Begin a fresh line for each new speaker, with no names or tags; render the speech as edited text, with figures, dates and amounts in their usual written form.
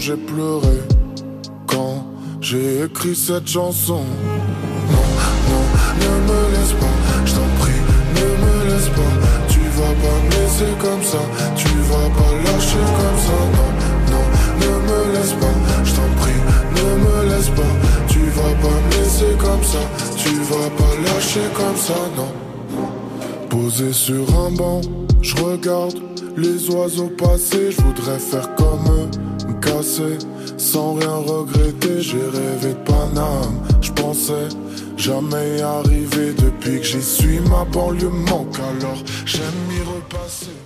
J'ai pleuré quand j'ai écrit cette chanson. Non, non, ne me laisse pas, je t'en prie, ne me laisse pas. Tu vas pas me laisser comme ça, tu vas pas lâcher comme ça. Non, non, ne me laisse pas, je t'en prie, ne me laisse pas. Tu vas pas me laisser comme ça, tu vas pas lâcher comme ça, non. Posé sur un banc, je regarde les oiseaux passer. Je voudrais faire comme eux, me casser sans rien regretter. J'ai rêvé de Paname, je pensais jamais y arriver. Depuis que j'y suis, ma banlieue manque, alors j'aime y repasser.